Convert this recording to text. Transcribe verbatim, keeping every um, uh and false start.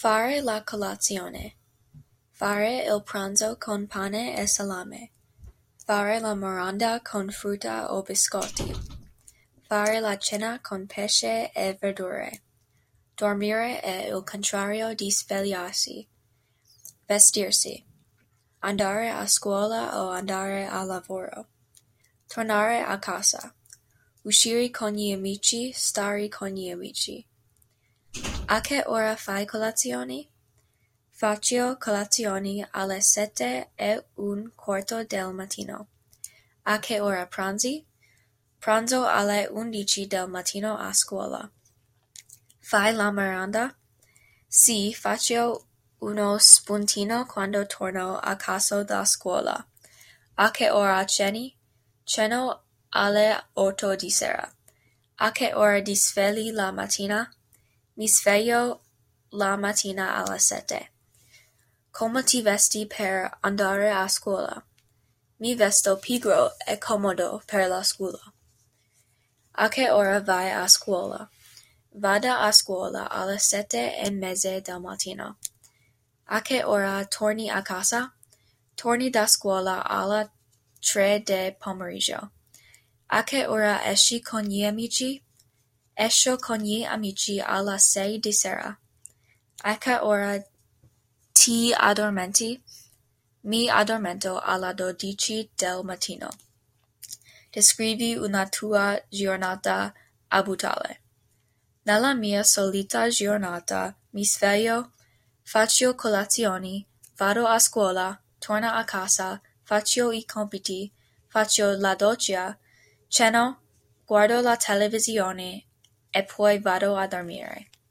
Fare la colazione. Fare il pranzo con pane e salame. Fare la merenda con frutta o biscotti. Fare la cena con pesce e verdure. Dormire è il contrario di svegliarsi. Vestirsi. Andare a scuola o andare al lavoro. Tornare a casa. Uscire con gli amici, stare con gli amici. A che ora fai colazione? Faccio colazione alle sette e un quarto del mattino. A che ora pranzi? Pranzo alle undici del mattino a scuola. Fai la merenda? Sì, faccio uno spuntino quando torno a casa da scuola. A che ora ceni? Ceno alle otto di sera. A che ora ti svegli la mattina? Mi sveglio la mattina alle sette. Come ti vesti per andare a scuola? Mi vesto pigro e comodo per la scuola. A che ora vai a scuola? Vado a scuola alle sette e mezza del mattino. A che ora torni a casa? Torni da scuola alle tre del pomeriggio. A che ora esci con gli amici? Esco con gli amici alle sei di sera. A che ora ti addormenti? Mi addormento alle dodici del mattino. Descrivi una tua giornata abituale. Nella mia solita giornata mi sveglio, faccio colazione, vado a scuola, torno a casa, faccio i compiti, faccio la doccia, ceno, guardo la televisione e poi vado a dormire.